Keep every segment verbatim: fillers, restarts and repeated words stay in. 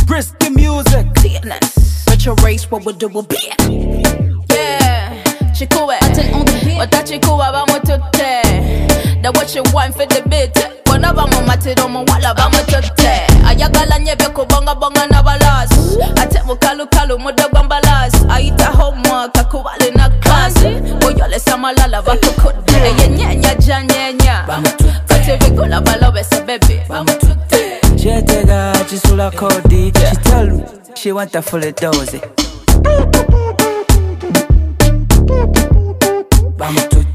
Risky music. Retro race, what we do will be. Yeah, chikuwe. Wata chikuwa bamu tute. The what you want for the bit. Wana bamu matiro mu wala bamu tute. Ayagala nyebe kubonga bonga na balas. Ate mukalu kalu mudogwa mbalas. Aita homework akuwale na kazi. Boyole samalala bakukude. Eye nyenya janyenya. Kate vigula balobe se baby. Bamu tute. She take her, she sula kodi. She tell me she want a fully dozy. Bamu tute.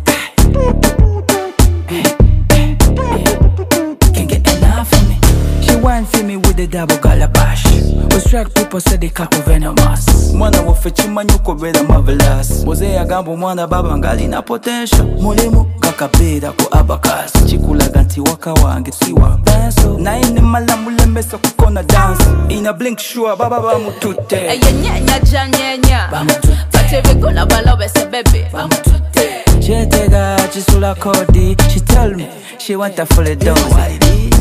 Can't get enough of me. She wine for me with the double calabash. We strike people say they couple venomous. Mwana wafichi manyuko veda marvelous. Moze ya gambo mwana baba ngali na potential. Mulimu kakabeda ku abakas. Chikula ganti waka wange siwa benso. Na ine mala mulemesa kukona dance. Ina blink shua baba bamu tute. Eye nyenya janyenya. Bamu tute. Kate vigula balobe se baby. Bamu tute. She take her, she sula kodi. She tell me she want a fully dozy.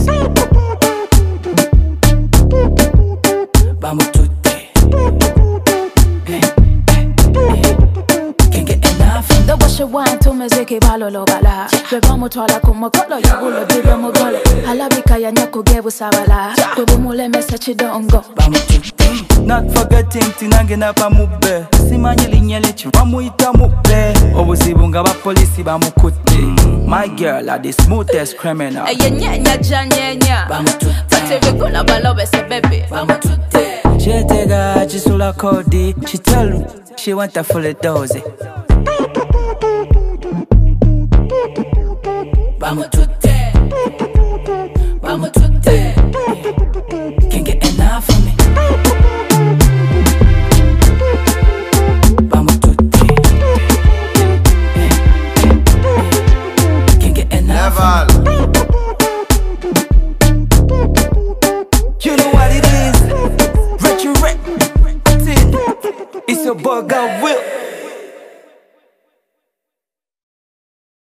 Bamu tute. Can't get enough of the wash of wine to mezeke balolo bala. Bebamu twala kumakolo yagulo dibe mugole. Halabika ya nyako gebu sabala. Kwebu mule mesa chidongo. Bamu tute. Not forgetting tinange na pamube. Simanye linyele chiwamu ita mube. Obusibunga ba polisi bamukute. My girl are the smoothest criminal. Eye nyenya janyenya. Bamu tute. Kate vigula balobe se baby. Bamu tute. She take her, she sula kodi. She tell me she want a fully dozy. Bamu tute. Bamu tute. Can't get enough of me. Bamu tute. Can't get enough of me. You know what it is. Retro rap. It's your boy God Will.